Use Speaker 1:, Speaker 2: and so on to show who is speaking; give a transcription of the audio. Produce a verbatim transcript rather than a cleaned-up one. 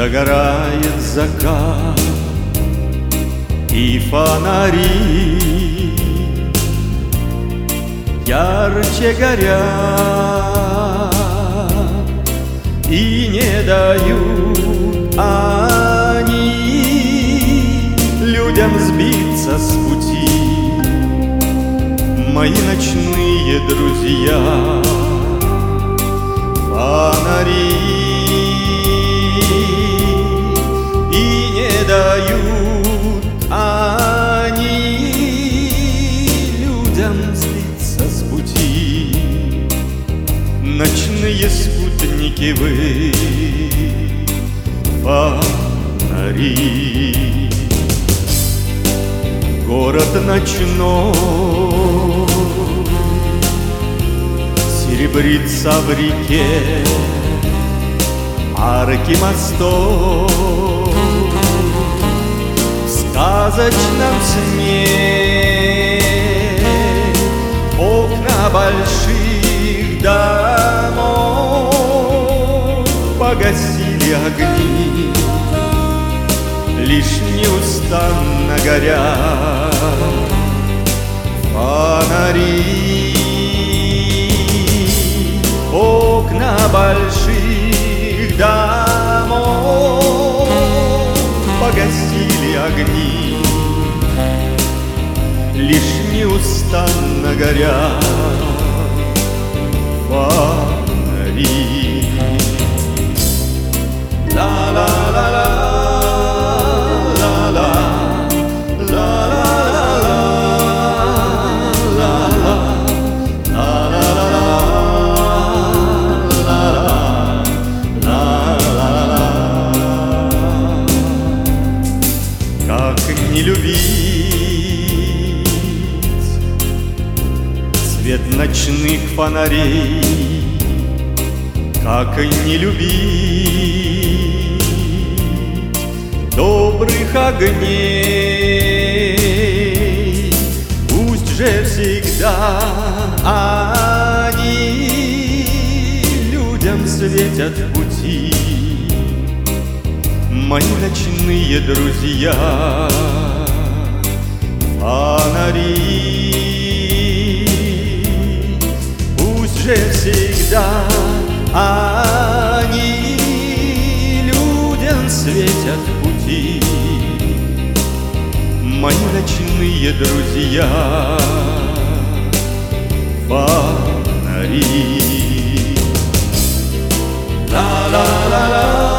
Speaker 1: Догорает закат, и фонари ярче горят и не дают они людям сбиться с пути. Мои ночные друзья, фонари, и не дают они людям сбиться с пути. Ночные спутники вы, фонари. Город ночной серебрится в реке, арки мостов в сказочном сне, окна больших домов погасили огни, лишь неустанно горят фонари. Окна больших домов погасили огни, лишь неустанно горят фонари. Ла-ла-ла-ла. Не любить свет ночных фонарей, как и не любить добрых огней. Пусть же всегда они людям светят пути. Мои ночные друзья, фонари, пусть же всегда они людям светят пути. Мои ночные друзья, фонари. Ла-ла-ла-ла.